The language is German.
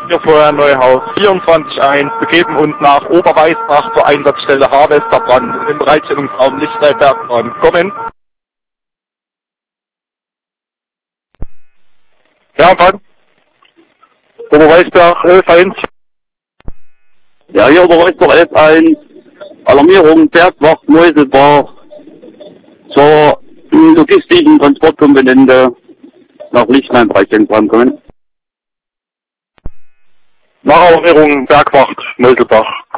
Wir vorher Neuhaus 24-1 begeben uns nach Oberweißbach zur Einsatzstelle Harvesterbrand im Bereitstellungsraum Lichterbergbahn. Kommen. Ja, Mann. Oberweißbach 11-1. Ja, hier Oberweißbach 11-1. Alarmierung Bergwacht Meuselbach zur logistischen Transportkomponente nach Lichtlein-Bereitstellungsraum kommen. Nach Alarmierung Bergwacht Meuselbach.